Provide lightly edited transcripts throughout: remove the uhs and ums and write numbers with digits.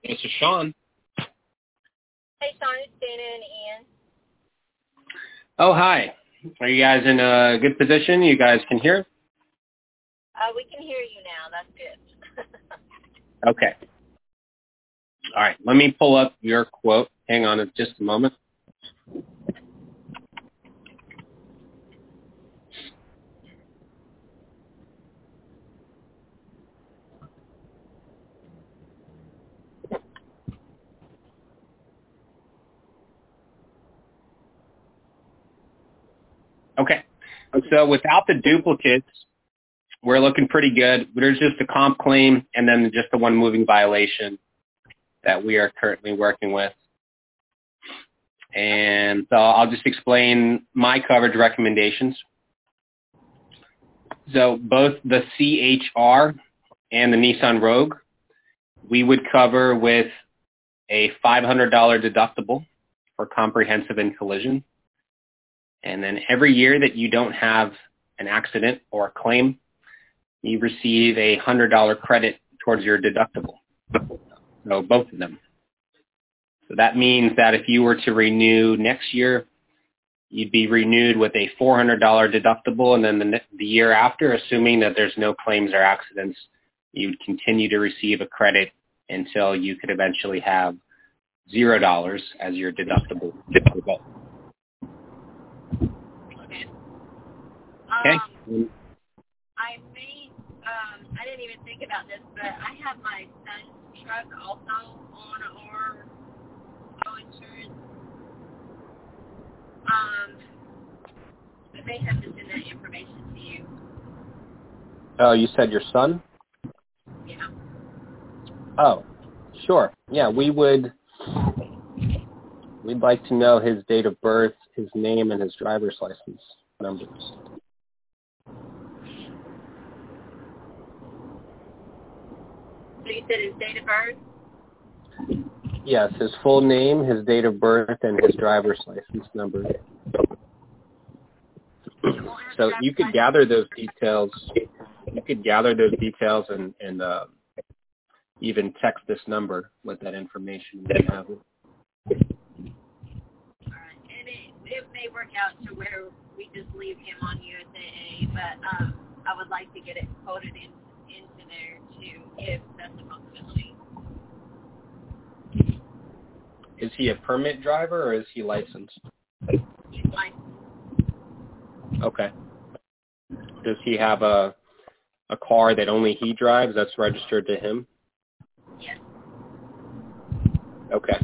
This is Sean. Hey, Sean, it's Dana and Ian. Oh, hi. Are you guys in a good position? You guys can hear? We can hear you now. That's good. Okay. All right. Let me pull up your quote. Hang on just a moment. Okay. So without the duplicates, we're looking pretty good. There's just a comp claim and then just the one moving violation that we are currently working with. And so I'll just explain my coverage recommendations. So both the CHR and the Nissan Rogue, we would cover with a $500 deductible for comprehensive and collision. And then every year that you don't have an accident or a claim, you receive a $100 credit towards your deductible. So both of them. So that means that if you were to renew next year, you'd be renewed with a $400 deductible, and then the year after, assuming that there's no claims or accidents, you'd continue to receive a credit until you could eventually have $0 as your deductible. Okay. I didn't even think about this, but I have my son's truck also on our auto insurance. I may have to send that information to you. Oh, you said your son? Yeah. Oh, sure. Yeah, we'd like to know his date of birth, his name, and his driver's license numbers. So you said his date of birth? Yes, his full name, his date of birth, and his driver's license number. So you could gather those details. You could gather those details and even text this number with that information if you have it. All right, and it may work out to where we just leave him on USAA, but I would like to get it coded into there too, if that's a possibility. Is he a permit driver or is he licensed? He's licensed. Okay. Does he have a car that only he drives that's registered to him? Yes. Okay.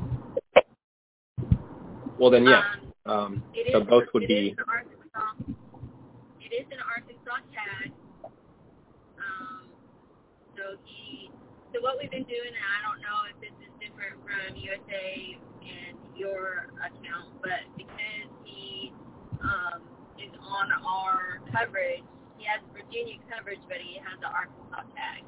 Well then, yeah. So both would be. It is an Arkansas tag. So what we've been doing, and I don't know if this is different from USA and your account, but because he is on our coverage, he has Virginia coverage, but he has the Arkansas tag.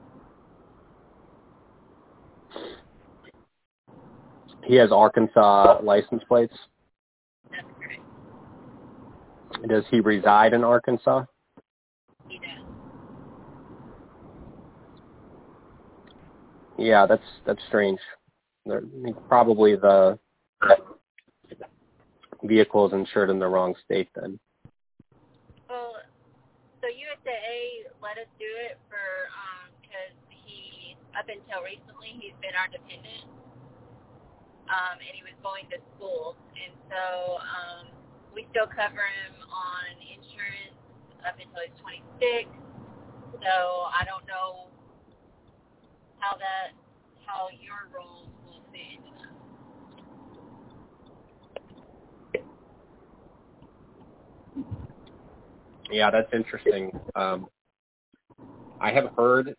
He has Arkansas license plates? That's correct. Does he reside in Arkansas? He does. Yeah, that's strange. Probably the vehicle is insured in the wrong state then. Well, so USAA let us do it for because he, up until recently, he's been our dependent, and he was going to school, and so we still cover him on insurance up until he's 26. So I don't know how your roles will fit into that. Yeah, that's interesting. I have heard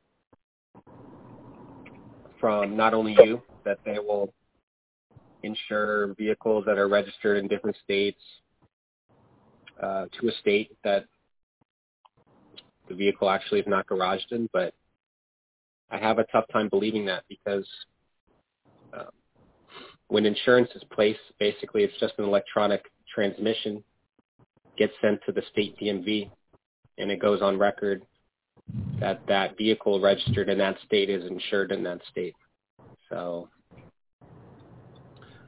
from not only you that they will insure vehicles that are registered in different states to a state that the vehicle actually is not garaged in, but I have a tough time believing that because when insurance is placed, basically it's just an electronic transmission, gets sent to the state DMV, and it goes on record that that vehicle registered in that state is insured in that state. So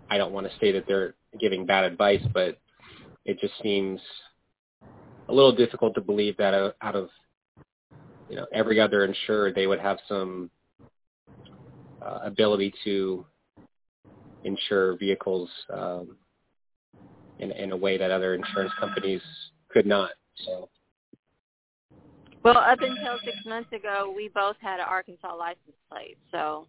I don't want to say that they're giving bad advice, but it just seems a little difficult to believe that out of every other insurer, they would have some ability to insure vehicles in a way that other insurance companies could not. So. Well, up until 6 months ago, we both had an Arkansas license plate, so.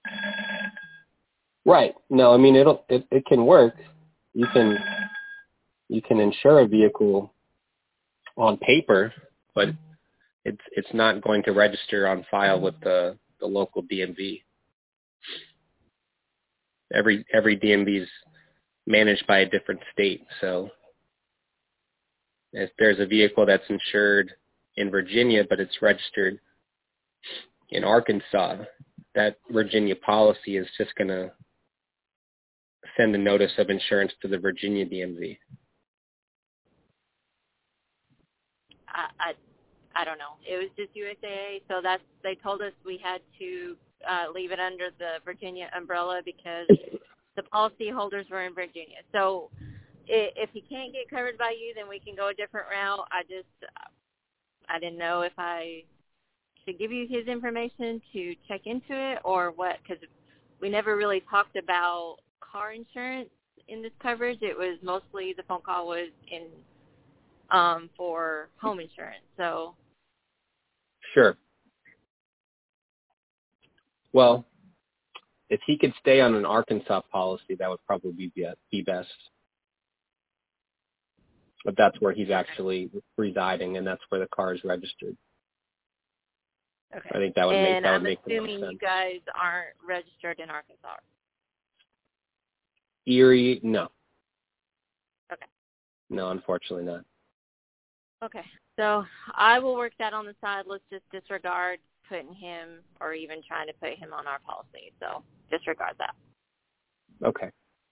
Right. No, I mean it can work. You can insure a vehicle on paper, but it's not going to register on file with the local DMV. Every DMV is managed by a different state, so if there's a vehicle that's insured in Virginia but it's registered in Arkansas, that Virginia policy is just going to send a notice of insurance to the Virginia DMV. I don't know. It was just USAA, so they told us we had to leave it under the Virginia umbrella because the policy holders were in Virginia. So if he can't get covered by you, then we can go a different route. I didn't know if I should give you his information to check into it or what, because we never really talked about car insurance in this coverage. It was mostly the phone call was in for home insurance. So. Sure. Well, if he could stay on an Arkansas policy, that would probably be best. But that's where he's actually residing, and that's where the car is registered. Okay. I think that would make the most sense. And I'm assuming you guys aren't registered in Arkansas. Erie, no. Okay. No, unfortunately not. Okay. So I will work that on the side. Let's just disregard putting him or even trying to put him on our policy. So disregard that. Okay.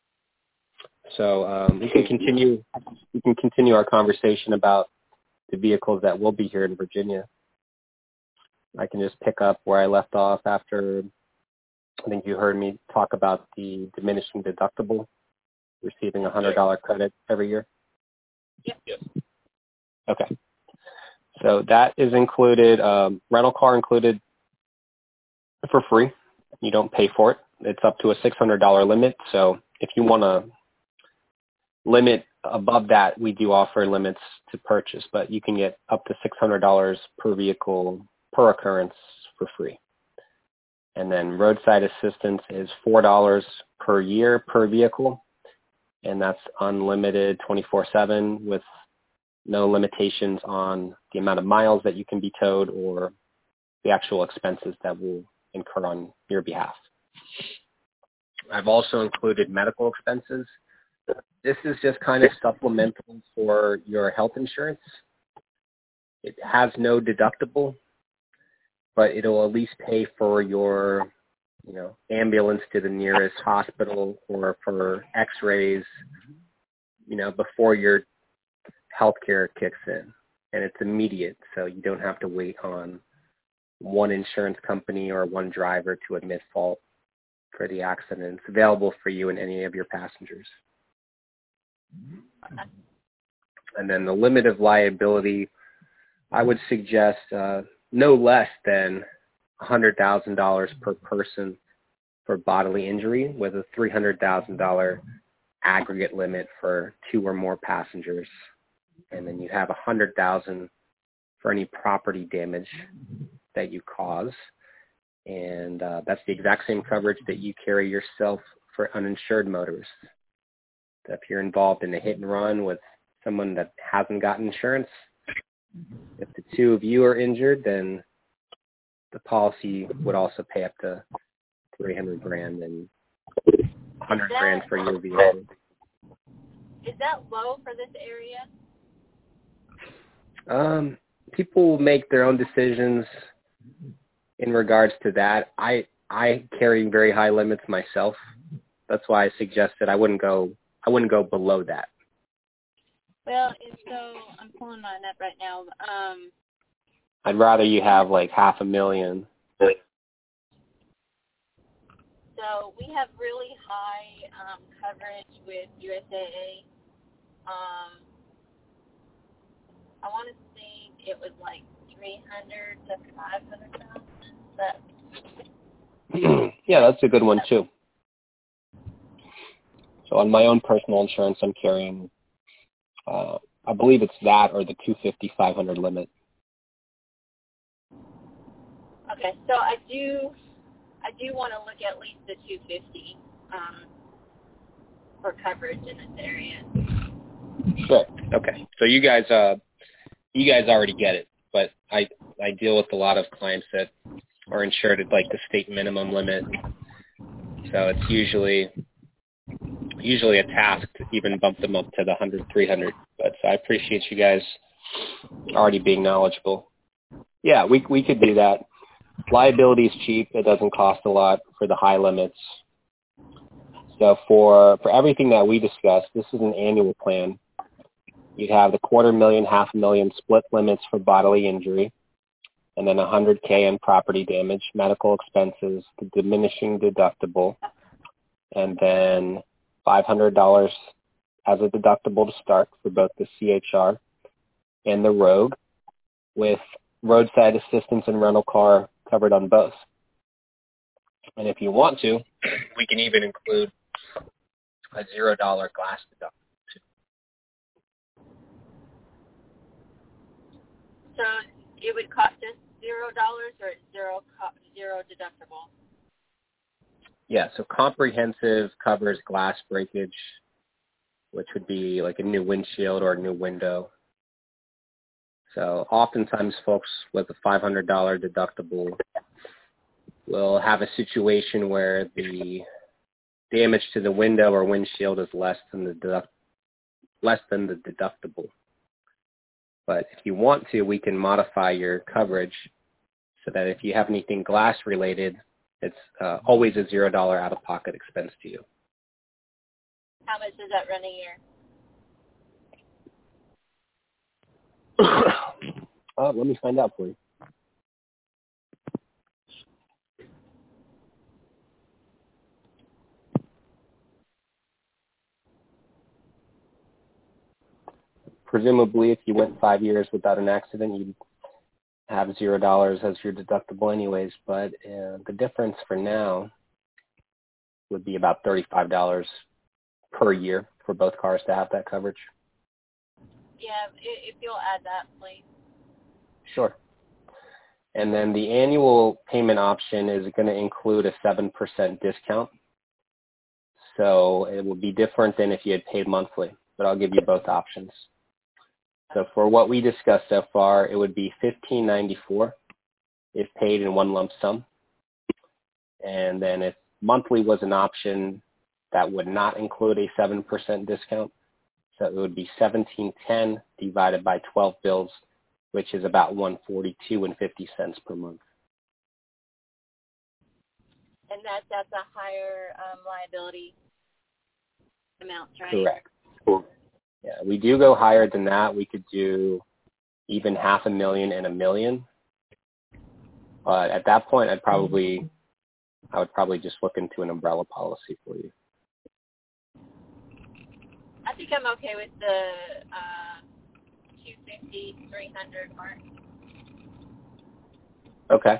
So we can continue our conversation about the vehicles that will be here in Virginia. I can just pick up where I left off after, I think you heard me talk about the diminishing deductible, receiving a $100 credit every year. Yep. Yes. Okay. So that is included, rental car included for free. You don't pay for it. It's up to a $600 limit. So if you want to limit above that, we do offer limits to purchase, but you can get up to $600 per vehicle per occurrence for free. And then roadside assistance is $4 per year per vehicle, and that's unlimited 24/7 with no limitations on the amount of miles that you can be towed or the actual expenses that will incur on your behalf. I've also included medical expenses. This is just kind of supplemental for your health insurance. It has no deductible, but it'll at least pay for your, ambulance to the nearest hospital or for x-rays, before your healthcare kicks in. And it's immediate, so you don't have to wait on one insurance company or one driver to admit fault for the accident. It's available for you and any of your passengers. And then the limit of liability, I would suggest no less than $100,000 per person for bodily injury, with a $300,000 aggregate limit for 2 or more passengers. And then you have $100,000 for any property damage that you cause. And that's the exact same coverage that you carry yourself for uninsured motorists. If you're involved in a hit and run with someone that hasn't gotten insurance, if the two of you are injured, then the policy would also pay up to $300,000 and $100,000 for your vehicle. Is that low for this area? People make their own decisions in regards to that. I carry very high limits myself. That's why I suggested I wouldn't go below that. Well, so I'm pulling mine up right now. I'd rather you have like $500,000. So we have really high coverage with USAA. I want to think it was like 300 to 500,000. But yeah, that's a good one too. So on my own personal insurance, I'm carrying, I believe it's that or the 250-500 limit. okay, so I do want to look at least the 250 for coverage in this area. Sure. Okay. So you guys already get it, but I deal with a lot of clients that are insured at like the state minimum limit. So it's usually a task to even bump them up to the 100, 300. But so I appreciate you guys already being knowledgeable. Yeah, we could do that. Liability is cheap. It doesn't cost a lot for the high limits. So for everything that we discussed, this is an annual plan. You'd have the $250,000, $500,000 split limits for bodily injury, and then $100K in property damage, medical expenses, the diminishing deductible, and then $500 as a deductible to start for both the CHR and the Rogue, with roadside assistance and rental car covered on both. And if you want to, we can even include a $0 glass deductible too. So it would cost us $0 or zero deductible? Yeah, so comprehensive covers glass breakage, which would be like a new windshield or a new window. So oftentimes folks with a $500 deductible will have a situation where the damage to the window or windshield is less than the deductible. But if you want to, we can modify your coverage so that if you have anything glass related, it's always a $0 out-of-pocket expense to you. How much does that run a year? Let me find out for you. Presumably, if you went 5 years without an accident, you'd have $0 as your deductible anyways. But the difference for now would be about $35 per year for both cars to have that coverage. Yeah, if you'll add that, please. Sure. And then the annual payment option is going to include a 7% discount. So it will be different than if you had paid monthly, but I'll give you both options. So for what we discussed so far, it would be $1,594 if paid in one lump sum. And then if monthly was an option, that would not include a 7% discount. So it would be $1,710 divided by 12 bills, which is about $142.50 per month. And that's a higher liability amount, right? Correct. Yeah, we do go higher than that. We could do even $500,000 and $1 million. But at that point, I would probably just look into an umbrella policy for you. I think I'm okay with the 250, 300 mark. Okay.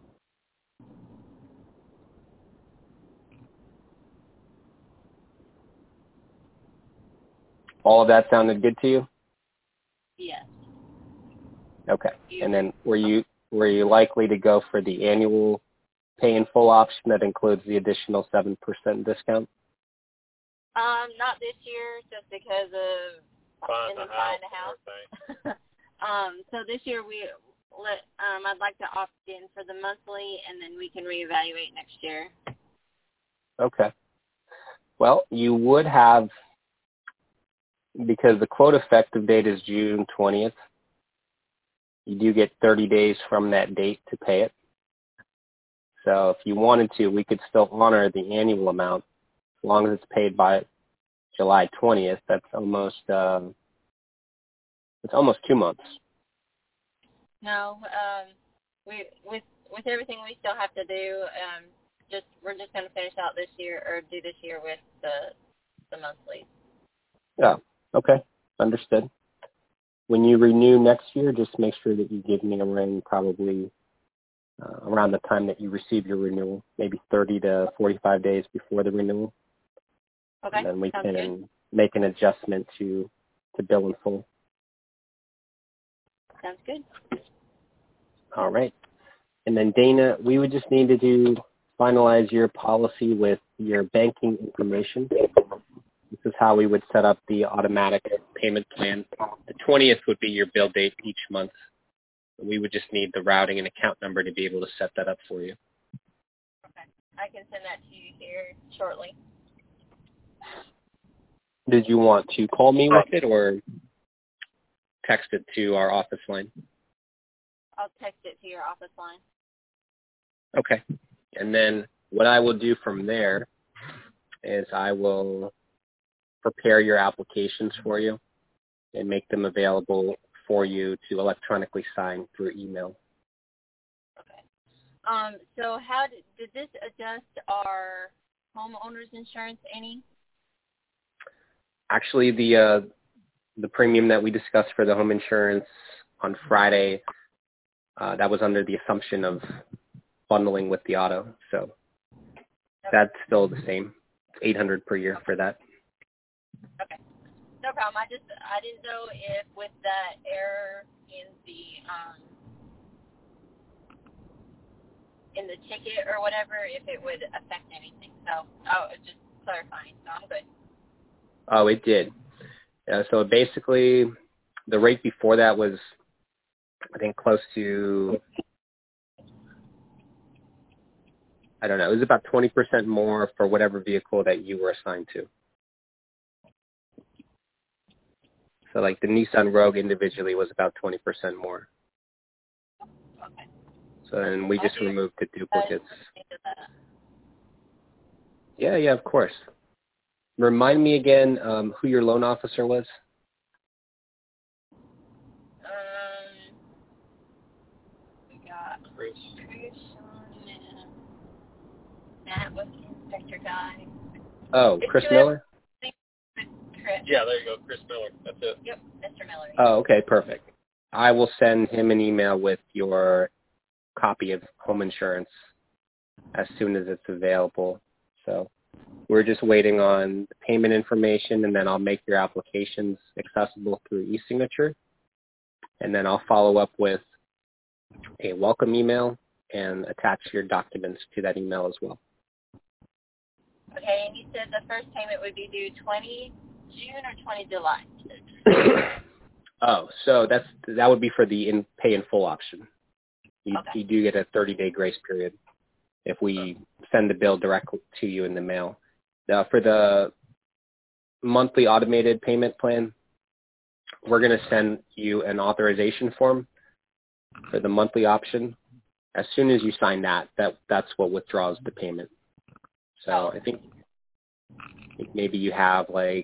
All of that sounded good to you? Yes. Okay. And then were you likely to go for the annual pay in full option that includes the additional 7% discount? Not this year, just because of buying the house. So this year I'd like to opt in for the monthly, and then we can reevaluate next year. Okay. Well, you would have, because the quote effective date is June 20th, you do get 30 days from that date to pay it. So if you wanted to, we could still honor the annual amount as long as it's paid by July 20th. That's almost 2 months. No, with everything we still have to do, just we're just going to finish out this year or do this year with the monthly. Yeah. Okay. Understood. When you renew next year, just make sure that you give me a ring probably around the time that you receive your renewal, maybe 30 to 45 days before the renewal. Okay. And then we Sounds can good. make an adjustment to bill in full. Sounds good. All right. And then Dana, we would just need to finalize your policy with your banking information. This is how we would set up the automatic payment plan. The 20th would be your bill date each month. We would just need the routing and account number to be able to set that up for you. Okay. I can send that to you here shortly. Did you want to call me with it or text it to our office line? I'll text it to your office line. Okay. And then what I will do from there is I will prepare your applications for you and make them available for you to electronically sign through email. Okay. So how did this adjust our homeowners insurance any? Actually, the premium that we discussed for the home insurance on Friday, that was under the assumption of bundling with the auto. So that's still the same. It's $800 per year for that. Okay. No problem. I didn't know if with that error in the ticket or whatever, if it would affect anything. So just clarifying. So I'm good. Oh, it did. So basically, the rate before that was, I think, close to, I don't know, it was about 20% more for whatever vehicle that you were assigned to. So like the Nissan Rogue individually was about 20% more. Okay. So then we just removed the duplicates. Yeah, of course. Remind me again who your loan officer was. We got Chris Matt was the inspector guy. Oh, Chris Miller? Chris. Yeah, there you go, Chris Miller. That's it. Yep, Mr. Miller. Oh, okay, perfect. I will send him an email with your copy of home insurance as soon as it's available. So we're just waiting on the payment information, and then I'll make your applications accessible through e-signature. And then I'll follow up with a welcome email and attach your documents to that email as well. Okay, and you said the first payment would be due 20 June or 20 July? Oh, so that would be for the pay in full option. You do get a 30-day grace period if we send the bill directly to you in the mail. For the monthly automated payment plan, we're going to send you an authorization form for the monthly option. As soon as you sign that's what withdraws the payment. So I think maybe you have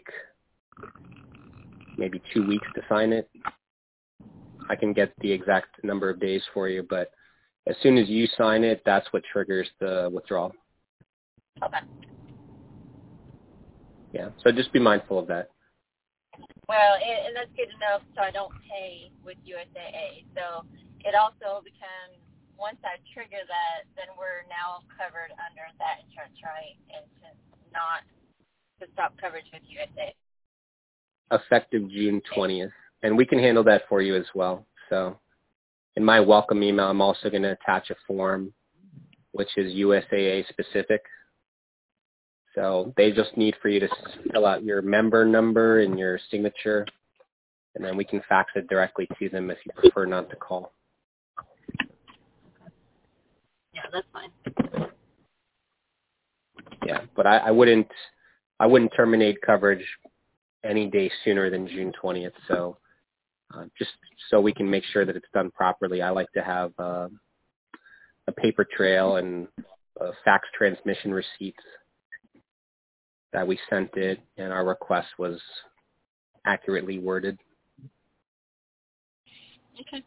maybe 2 weeks to sign it. I can get the exact number of days for you, but as soon as you sign it, that's what triggers the withdrawal. Okay. Yeah, so just be mindful of that. Well, and that's good to know so I don't pay with USAA. So it also becomes, once I trigger that, then we're now covered under that insurance, right? And to stop coverage with USAA. Effective June 20th. And we can handle that for you as well. So in my welcome email, I'm also going to attach a form which is USAA specific. So they just need for you to fill out your member number and your signature, and then we can fax it directly to them if you prefer not to call. Yeah, that's fine. Yeah, but I wouldn't terminate coverage any day sooner than June 20th. So just so we can make sure that it's done properly, I like to have a paper trail and fax transmission receipts that we sent it and our request was accurately worded. Okay.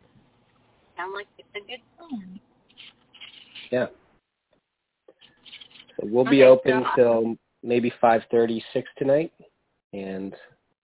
Sounds like it's a good plan. Yeah. We'll be open till maybe 5:30, 6 tonight, and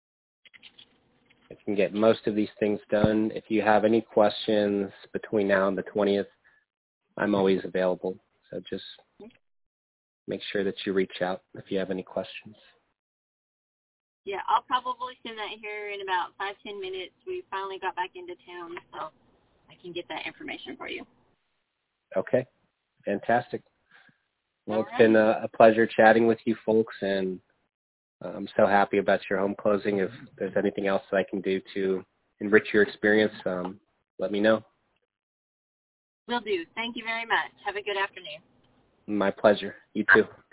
I can get most of these things done. If you have any questions between now and the 20th, I'm always available. So just make sure that you reach out if you have any questions. Yeah, I'll probably send that here in about 5-10 minutes. We finally got back into town, so I can get that information for you. Okay, fantastic. Well, It's been a pleasure chatting with you folks, and I'm so happy about your home closing. If there's anything else that I can do to enrich your experience, let me know. Will do. Thank you very much. Have a good afternoon. My pleasure. You too.